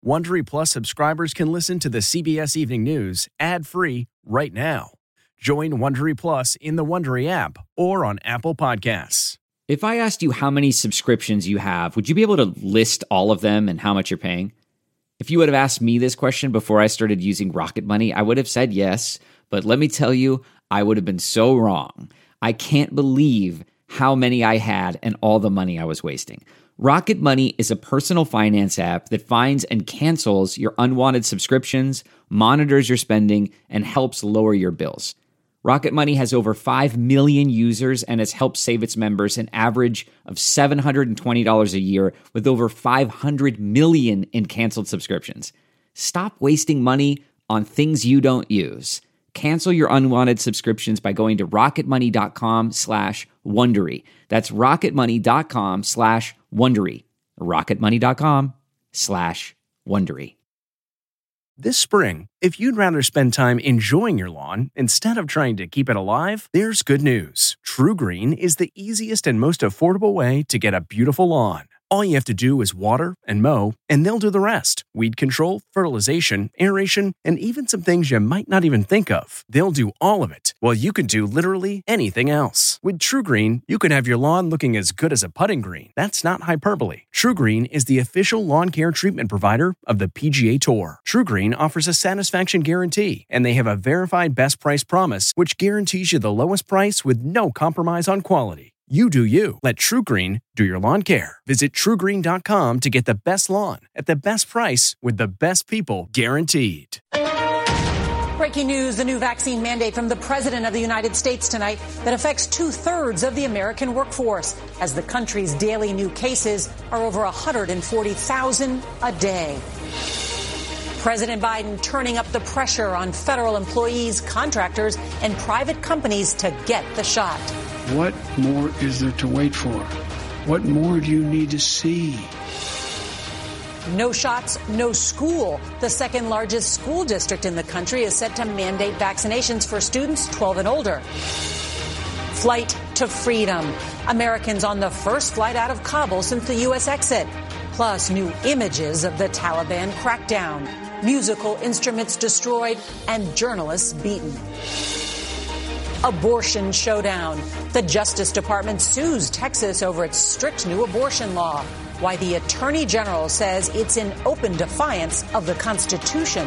Wondery Plus subscribers can listen to the CBS Evening News ad-free right now. Join Wondery Plus in the Wondery app or on Apple Podcasts. If I asked you how many subscriptions you have, would you be able to list all of them and how much you're paying? If you would have asked me this question before I started using Rocket Money, I would have said yes, but let me tell you, I would have been so wrong. I can't believe how many I had and all the money I was wasting. Rocket Money is a personal finance app that finds and cancels your unwanted subscriptions, monitors your spending, and helps lower your bills. Rocket Money has over 5 million users and has helped save its members an average of $720 a year with over 500 million in canceled subscriptions. Stop wasting money on things you don't use. Cancel your unwanted subscriptions by going to rocketmoney.com/Wondery. That's rocketmoney.com/Wondery. rocketmoney.com/Wondery. This spring, if you'd rather spend time enjoying your lawn instead of trying to keep it alive, there's good news. True Green is the easiest and most affordable way to get a beautiful lawn. All you have to do is water and mow, and they'll do the rest. Weed control, fertilization, aeration, and even some things you might not even think of. They'll do all of it, while you can do literally anything else. With True Green, you can have your lawn looking as good as a putting green. That's not hyperbole. True Green is the official lawn care treatment provider of the PGA Tour. True Green offers a satisfaction guarantee, and they have a verified best price promise, which guarantees you the lowest price with no compromise on quality. You do you. Let True Green do your lawn care. Visit TrueGreen.com to get the best lawn at the best price with the best people guaranteed. Breaking news, the new vaccine mandate from the President of the United States tonight that affects 2/3 of the American workforce as the country's daily new cases are over 140,000 a day. President Biden turning up the pressure on federal employees, contractors, and private companies to get the shot. What more is there to wait for? What more do you need to see? No shots, no school. The second largest school district in the country is set to mandate vaccinations for students 12 and older. Flight to freedom. Americans on the first flight out of Kabul since the U.S. exit. Plus new images of the Taliban crackdown. Musical instruments destroyed and journalists beaten. Abortion showdown. The Justice Department sues Texas over its strict new abortion law. Why the Attorney General says it's in open defiance of the Constitution.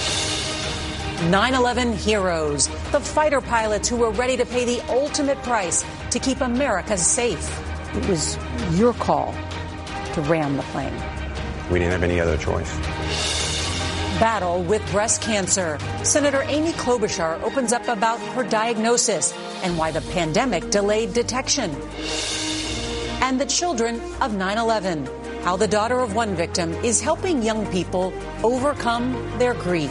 9/11 heroes. The fighter pilots who were ready to pay the ultimate price to keep America safe. It was your call to ram the plane. We didn't have any other choice. Battle with breast cancer. Senator Amy Klobuchar opens up about her diagnosis and why the pandemic delayed detection. And the children of 9/11. How the daughter of one victim is helping young people overcome their grief.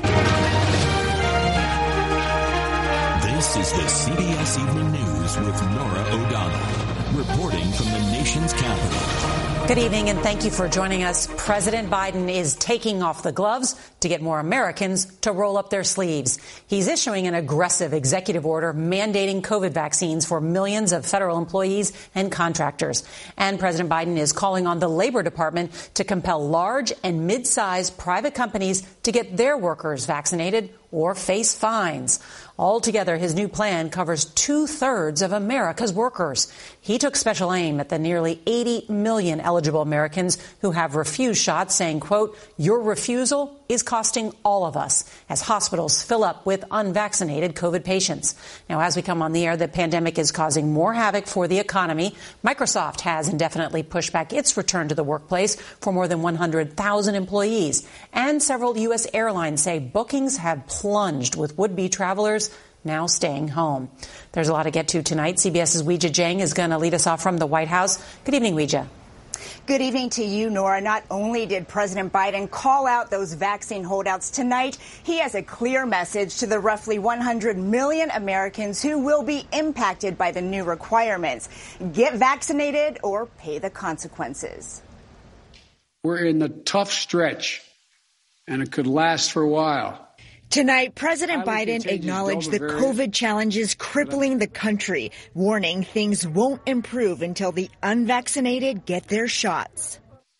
This is the CBS Evening News with Norah O'Donnell, reporting from the nation's capital. Good evening, and thank you for joining us. President Biden is taking off the gloves to get more Americans to roll up their sleeves. He's issuing an aggressive executive order mandating COVID vaccines for millions of federal employees and contractors. And President Biden is calling on the Labor Department to compel large and mid-sized private companies to get their workers vaccinated or face fines. Altogether, his new plan covers 2/3 of America's workers. He took special aim at the nearly 80 million eligible Americans who have refused shots, saying, quote, "Your refusal is costing all of us," as hospitals fill up with unvaccinated COVID patients. Now, as we come on the air, the pandemic is causing more havoc for the economy. Microsoft has indefinitely pushed back its return to the workplace for more than 100,000 employees. And several U.S. airlines say bookings have plunged, with would-be travelers now staying home. There's a lot to get to tonight. CBS's Weijia Jiang is going to lead us off from the White House. Good evening, Weijia. Good evening to you, Nora. Not only did President Biden call out those vaccine holdouts tonight, he has a clear message to the roughly 100 million Americans who will be impacted by the new requirements. Get vaccinated or pay the consequences. We're in the tough stretch, and it could last for a while. Tonight, President Biden acknowledged the COVID challenges crippling the country, warning things won't improve until the unvaccinated get their shots.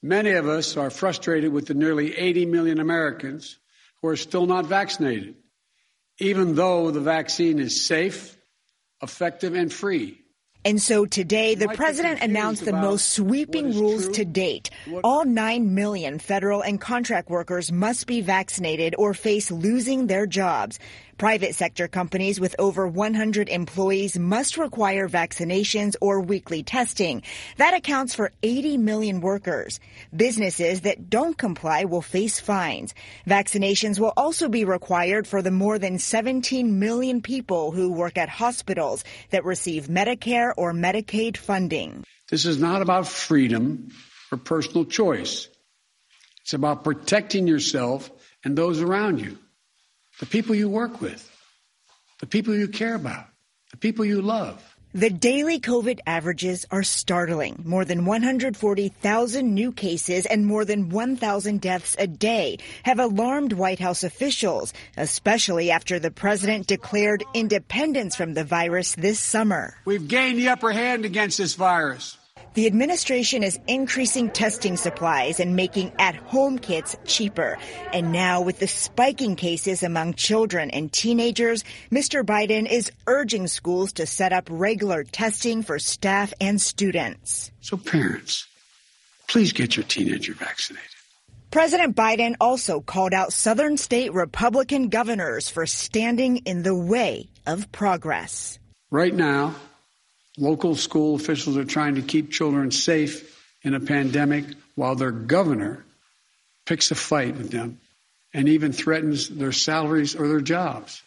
Many of us are frustrated with the nearly 80 million Americans who are still not vaccinated, even though the vaccine is safe, effective, and free. And so today, the president announced the most sweeping rules to date. All 9 million federal and contract workers must be vaccinated or face losing their jobs. Private sector companies with over 100 employees must require vaccinations or weekly testing. That accounts for 80 million workers. Businesses that don't comply will face fines. Vaccinations will also be required for the more than 17 million people who work at hospitals that receive Medicare or Medicaid funding. This is not about freedom or personal choice. It's about protecting yourself and those around you. The people you work with, the people you care about, the people you love. The daily COVID averages are startling. More than 140,000 new cases and more than 1,000 deaths a day have alarmed White House officials, especially after the president declared independence from the virus this summer. We've gained the upper hand against this virus. The administration is increasing testing supplies and making at-home kits cheaper. And now, with the spiking cases among children and teenagers, Mr. Biden is urging schools to set up regular testing for staff and students. So parents, please get your teenager vaccinated. President Biden also called out southern state Republican governors for standing in the way of progress. Right now, local school officials are trying to keep children safe in a pandemic while their governor picks a fight with them and even threatens their salaries or their jobs.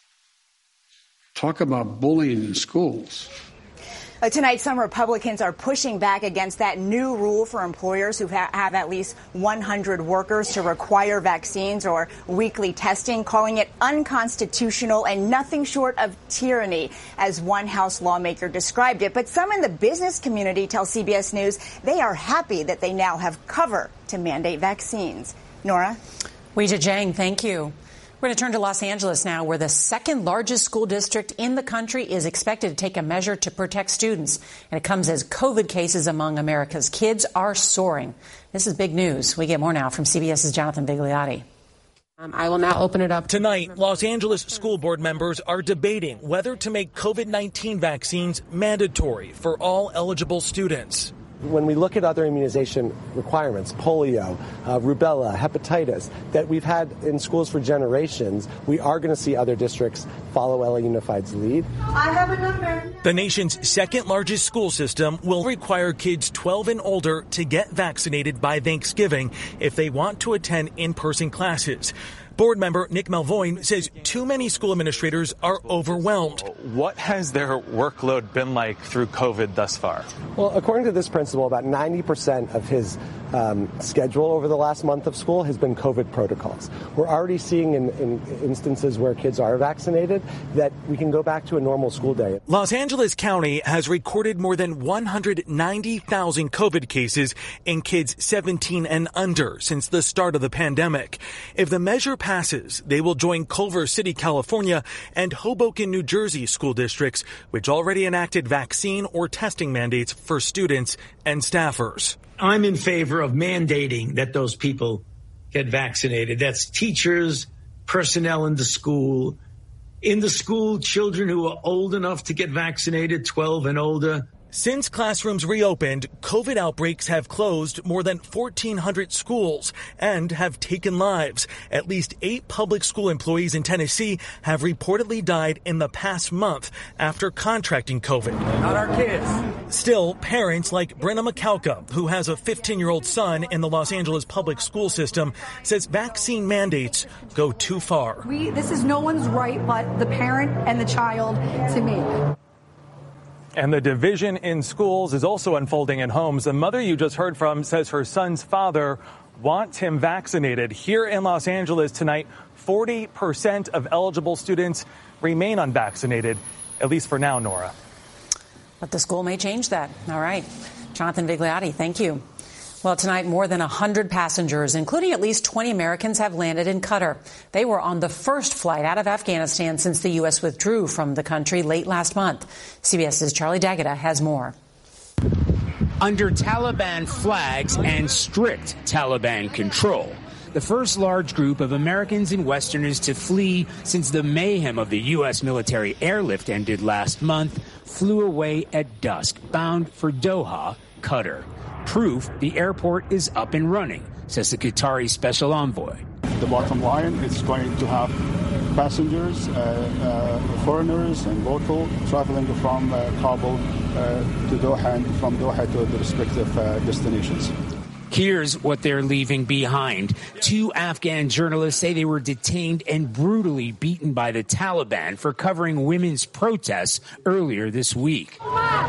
Talk about bullying in schools. Tonight, some Republicans are pushing back against that new rule for employers who have at least 100 workers to require vaccines or weekly testing, calling it unconstitutional and nothing short of tyranny, as one House lawmaker described it. But some in the business community tell CBS News they are happy that they now have cover to mandate vaccines. Nora? Weijia Jiang, thank you. We're going to turn to Los Angeles now, where the second largest school district in the country is expected to take a measure to protect students. And it comes as COVID cases among America's kids are soaring. This is big news. We get more now from CBS's Jonathan Vigliotti. I will now open it up. Tonight, Los Angeles school board members are debating whether to make COVID-19 vaccines mandatory for all eligible students. When we look at other immunization requirements, polio, rubella, hepatitis, that we've had in schools for generations, we are going to see other districts follow LA Unified's lead. I have a number. The nation's second largest school system will require kids 12 and older to get vaccinated by Thanksgiving if they want to attend in-person classes. Board member Nick Malvoin says too many school administrators are overwhelmed. What has their workload been like through COVID thus far? Well, according to this principal, about 90% of his schedule over the last month of school has been COVID protocols. We're already seeing in instances where kids are vaccinated that we can go back to a normal school day. Los Angeles County has recorded more than 190,000 COVID cases in kids 17 and under since the start of the pandemic. If the measure passes, they will join Culver City, California, and Hoboken, New Jersey school districts, which already enacted vaccine or testing mandates for students and staffers. I'm in favor of mandating that those people get vaccinated. That's teachers, personnel in the school. In the school, children who are old enough to get vaccinated, 12 and older. Since classrooms reopened, COVID outbreaks have closed more than 1,400 schools and have taken lives. At least 8 public school employees in Tennessee have reportedly died in the past month after contracting COVID. Not our kids. Still, parents like Brenna McCalca, who has a 15-year-old son in the Los Angeles public school system, says vaccine mandates go too far. This is no one's right but the parent and the child to make. And the division in schools is also unfolding in homes. The mother you just heard from says her son's father wants him vaccinated. Here in Los Angeles tonight, 40% of eligible students remain unvaccinated, at least for now, Nora. But the school may change that. All right. Jonathan Vigliotti, thank you. Well, tonight, more than 100 passengers, including at least 20 Americans, have landed in Qatar. They were on the first flight out of Afghanistan since the U.S. withdrew from the country late last month. CBS's Charlie D'Agata has more. under Taliban flags and strict Taliban control. The first large group of Americans and Westerners to flee since the mayhem of the U.S. military airlift ended last month flew away at dusk, bound for Doha, Qatar. Proof the airport is up and running, says the Qatari special envoy. The bottom line is going to have passengers, foreigners and local traveling from Kabul to Doha and from Doha to the respective destinations. Here's what they're leaving behind. 2 Afghan journalists say they were detained and brutally beaten by the Taliban for covering women's protests earlier this week.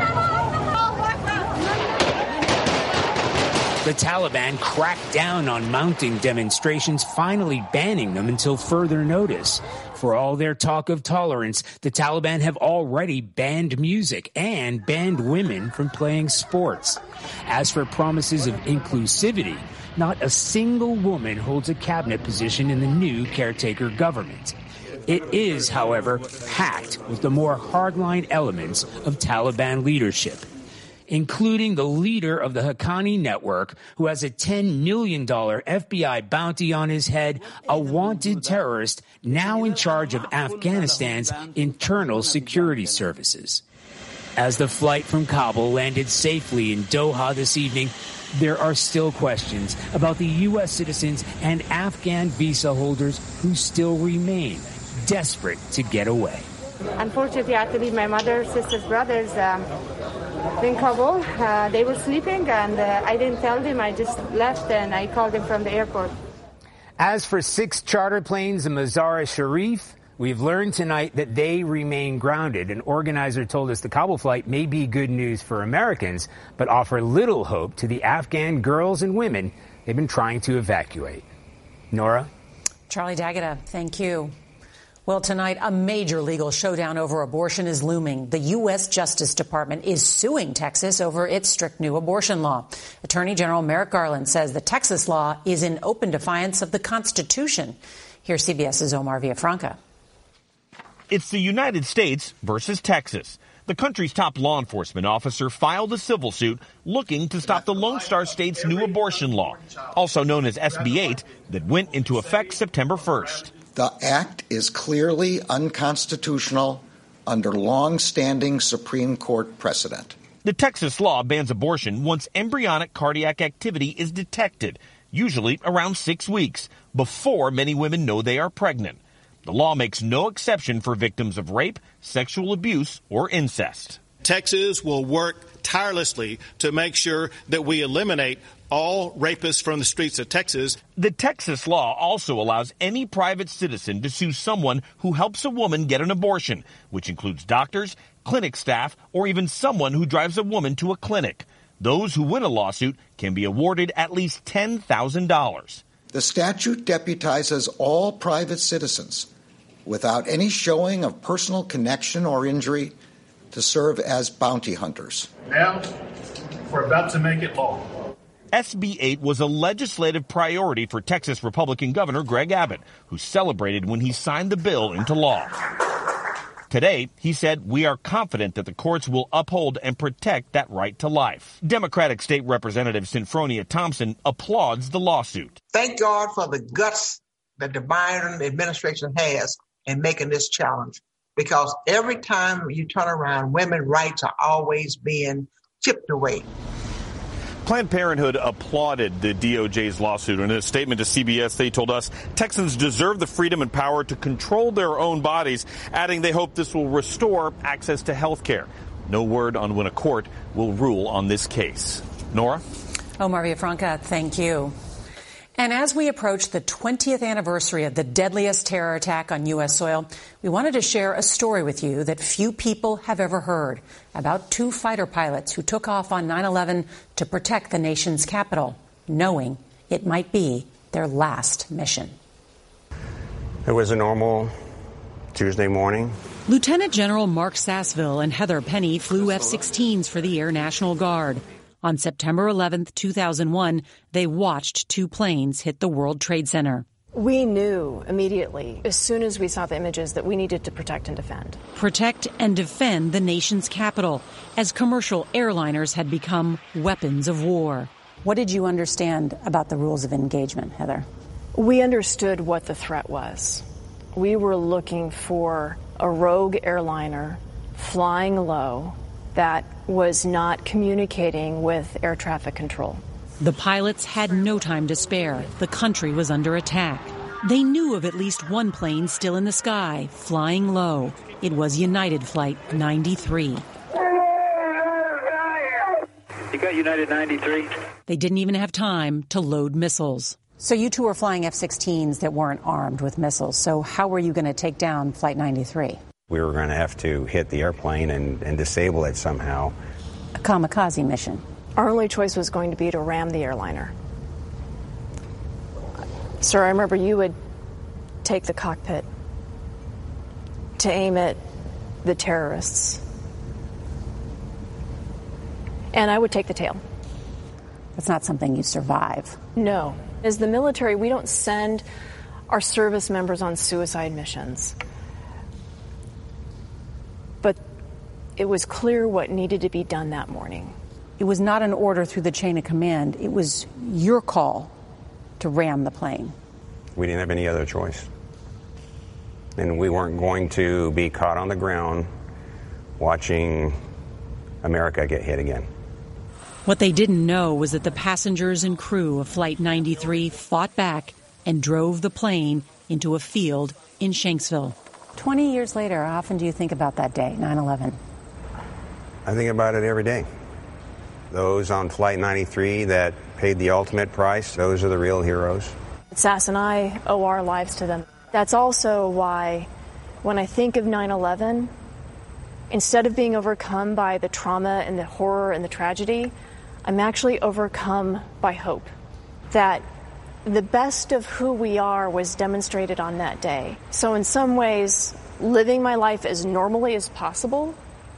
The Taliban cracked down on mounting demonstrations, finally banning them until further notice. For all their talk of tolerance, the Taliban have already banned music and banned women from playing sports. As for promises of inclusivity, not a single woman holds a cabinet position in the new caretaker government. It is, however, packed with the more hardline elements of Taliban leadership, including the leader of the Haqqani network, who has a $10 million FBI bounty on his head, a wanted terrorist now in charge of Afghanistan's internal security services. As the flight from Kabul landed safely in Doha this evening, there are still questions about the U.S. citizens and Afghan visa holders who still remain desperate to get away. Unfortunately, I had to leave my mother, sisters, brothers in Kabul. They were sleeping, and I didn't tell them. I just left, and I called them from the airport. As for 6 charter planes in Mazar-e-Sharif, we've learned tonight that they remain grounded. An organizer told us the Kabul flight may be good news for Americans, but offer little hope to the Afghan girls and women they've been trying to evacuate. Nora? Charlie D'Agata, thank you. Well, tonight, a major legal showdown over abortion is looming. The U.S. Justice Department is suing Texas over its strict new abortion law. Attorney General Merrick Garland says the Texas law is in open defiance of the Constitution. Here's CBS's Omar Villafranca. It's the United States versus Texas. The country's top law enforcement officer filed a civil suit looking to stop the Lone Star State's new abortion law, also known as SB 8, that went into effect September 1st. The act is clearly unconstitutional under long-standing Supreme Court precedent. The Texas law bans abortion once embryonic cardiac activity is detected, usually around 6 weeks, before many women know they are pregnant. The law makes no exception for victims of rape, sexual abuse, or incest. Texas will work tirelessly to make sure that we eliminate all rapists from the streets of Texas. The Texas law also allows any private citizen to sue someone who helps a woman get an abortion, which includes doctors, clinic staff, or even someone who drives a woman to a clinic. Those who win a lawsuit can be awarded at least $10,000. The statute deputizes all private citizens without any showing of personal connection or injury to serve as bounty hunters. Now, we're about to make it law. SB 8 was a legislative priority for Texas Republican Governor Greg Abbott, who celebrated when he signed the bill into law. Today, he said, "We are confident that the courts will uphold and protect that right to life." Democratic State Representative Sinfronia Thompson applauds the lawsuit. Thank God for the guts that the Biden administration has in making this challenge, because every time you turn around, women's rights are always being chipped away. Planned Parenthood applauded the DOJ's lawsuit. In a statement to CBS, they told us Texans deserve the freedom and power to control their own bodies, adding they hope this will restore access to health care. No word on when a court will rule on this case. Nora? Omar Villafranca, thank you. And as we approach the 20th anniversary of the deadliest terror attack on U.S. soil, we wanted to share a story with you that few people have ever heard about 2 fighter pilots who took off on 9/11 to protect the nation's capital, knowing it might be their last mission. It was a normal Tuesday morning. Lieutenant General Mark Sassville and Heather Penny flew F-16s for the Air National Guard. On September 11, 2001, they watched 2 planes hit the World Trade Center. We knew immediately, as soon as we saw the images, that we needed to protect and defend. Protect and defend the nation's capital, as commercial airliners had become weapons of war. What did you understand about the rules of engagement, Heather? We understood what the threat was. We were looking for a rogue airliner flying low that was not communicating with air traffic control. The pilots had no time to spare. The country was under attack. They knew of at least one plane still in the sky, flying low. It was United Flight 93. You got United 93? They didn't even have time to load missiles. So you two were flying F-16s that weren't armed with missiles. So how were you going to take down Flight 93? We were going to have to hit the airplane and disable it somehow. A kamikaze mission. Our only choice was going to be to ram the airliner. Sir, I remember you would take the cockpit to aim at the terrorists. And I would take the tail. That's not something you survive. No. As the military, we don't send our service members on suicide missions. But it was clear what needed to be done that morning. It was not an order through the chain of command. It was your call to ram the plane. We didn't have any other choice. And we weren't going to be caught on the ground watching America get hit again. What they didn't know was that the passengers and crew of Flight 93 fought back and drove the plane into a field in Shanksville. 20 years later, how often do you think about that day, 9/11? I think about it every day. Those on Flight 93 that paid the ultimate price, those are the real heroes. Sass and I owe our lives to them. That's also why, when I think of 9/11, instead of being overcome by the trauma and the horror and the tragedy, I'm actually overcome by hope. That the best of who we are was demonstrated on that day. So in some ways, living my life as normally as possible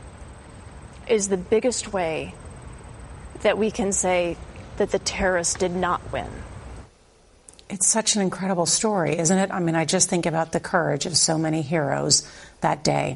is the biggest way that we can say that the terrorists did not win. It's such an incredible story, isn't it? I mean, I just think about the courage of so many heroes that day.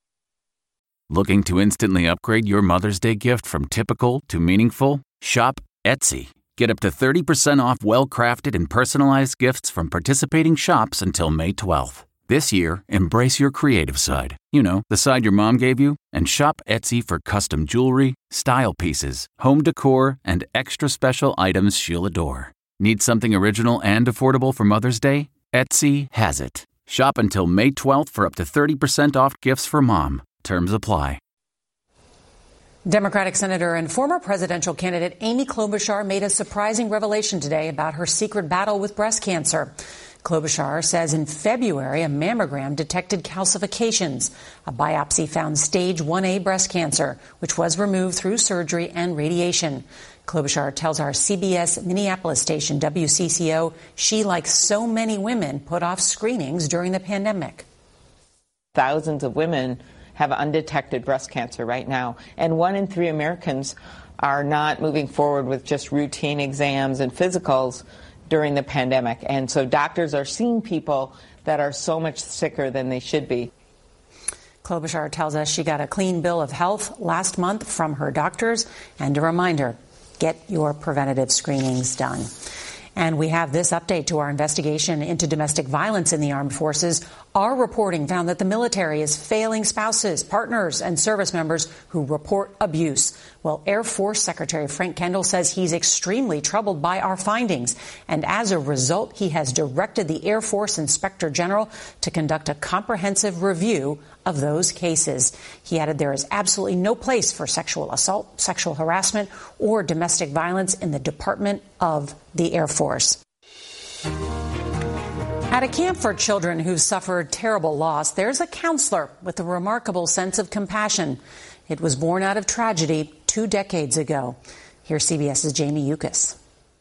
Looking to instantly upgrade your Mother's Day gift from typical to meaningful? Shop Etsy. Get up to 30% off well-crafted and personalized gifts from participating shops until May 12th. This year, embrace your creative side. You know, the side your mom gave you. And shop Etsy for custom jewelry, style pieces, home decor, and extra special items she'll adore. Need something original and affordable for Mother's Day? Etsy has it. Shop until May 12th for up to 30% off gifts for mom. Terms apply. Democratic Senator and former presidential candidate Amy Klobuchar made a surprising revelation today about her secret battle with breast cancer. Klobuchar says in February, a mammogram detected calcifications. A biopsy found stage 1A breast cancer, which was removed through surgery and radiation. Klobuchar tells our CBS Minneapolis station, WCCO, she, like so many women, put off screenings during the pandemic. Thousands of women have undetected breast cancer right now, and 1 in 3 Americans are not moving forward with just routine exams and physicals during the pandemic. And so doctors are seeing people that are so much sicker than they should be. Klobuchar tells us she got a clean bill of health last month from her doctors. And a reminder, get your preventative screenings done. And we have this update to our investigation into domestic violence in the armed forces. Our reporting found that the military is failing spouses, partners, and service members who report abuse. Well, Air Force Secretary Frank Kendall says he's extremely troubled by our findings. And as a result, he has directed the Air Force Inspector General to conduct a comprehensive review of those cases. He added there is absolutely no place for sexual assault, sexual harassment, or domestic violence in the Department of the Air Force. At a camp for children who suffered terrible loss, there's a counselor with a remarkable sense of compassion. It was born out of tragedy 2 decades ago. Here's CBS's Jamie Yukas.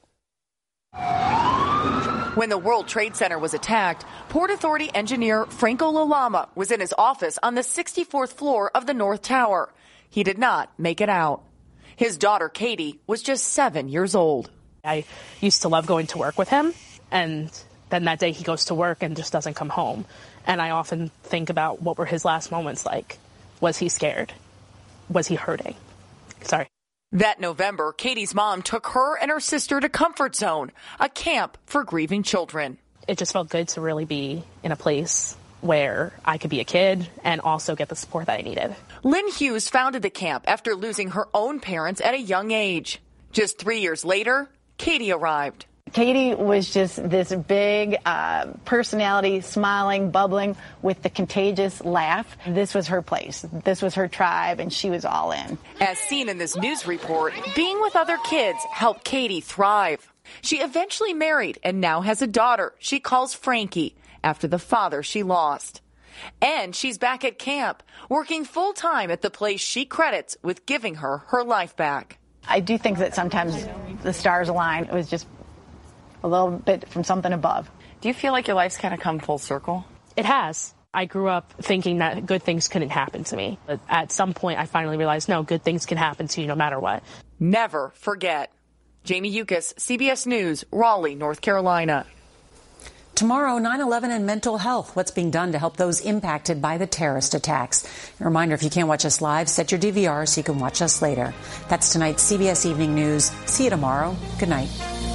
When the World Trade Center was attacked, Port Authority engineer Franco Lalama was in his office on the 64th floor of the North Tower. He did not make it out. His daughter, Katie, was just 7 years old. I used to love going to work with him, and Then that day he goes to work and just doesn't come home. And I often think about what were his last moments like. Was he scared? Was he hurting? Sorry. That November, Katie's mom took her and her sister to Comfort Zone, a camp for grieving children. It just felt good to really be in a place where I could be a kid and also get the support that I needed. Lynn Hughes founded the camp after losing her own parents at a young age. Just 3 years later, Katie arrived. Katie was just this big personality, smiling, bubbling with the contagious laugh. This was her place. This was her tribe, and she was all in. As seen in this news report, being with other kids helped Katie thrive. She eventually married and now has a daughter she calls Frankie after the father she lost. And she's back at camp, working full-time at the place she credits with giving her her life back. I do think that sometimes the stars align. It was just a little bit from something above. Do you feel like your life's kind of come full circle? It has. I grew up thinking that good things couldn't happen to me. But at some point, I finally realized, no, good things can happen to you no matter what. Never forget. Jamie Yukas, CBS News, Raleigh, North Carolina. Tomorrow, 9/11 and mental health. What's being done to help those impacted by the terrorist attacks? A reminder, if you can't watch us live, set your DVR so you can watch us later. That's tonight's CBS Evening News. See you tomorrow. Good night.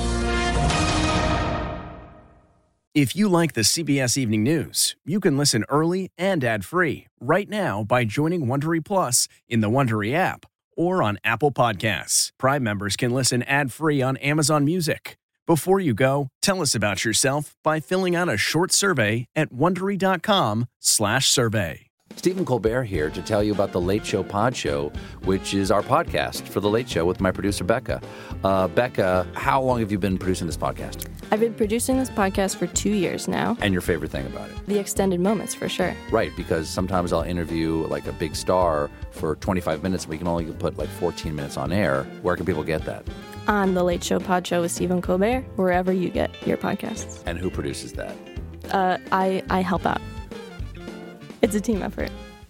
If you like the CBS Evening News, you can listen early and ad-free right now by joining Wondery Plus in the Wondery app or on Apple Podcasts. Prime members can listen ad-free on Amazon Music. Before you go, tell us about yourself by filling out a short survey at Wondery.com/survey. Stephen Colbert here to tell you about the Late Show Pod Show, which is our podcast for The Late Show with my producer, Becca. Becca, how long have you been producing this podcast? I've been producing this podcast for 2 years now. And your favorite thing about it? The extended moments, for sure. Right, because sometimes I'll interview like a big star for 25 minutes, and we can only put like 14 minutes on air. Where can people get that? On The Late Show Pod Show with Stephen Colbert, wherever you get your podcasts. And who produces that? I help out. It's a team effort.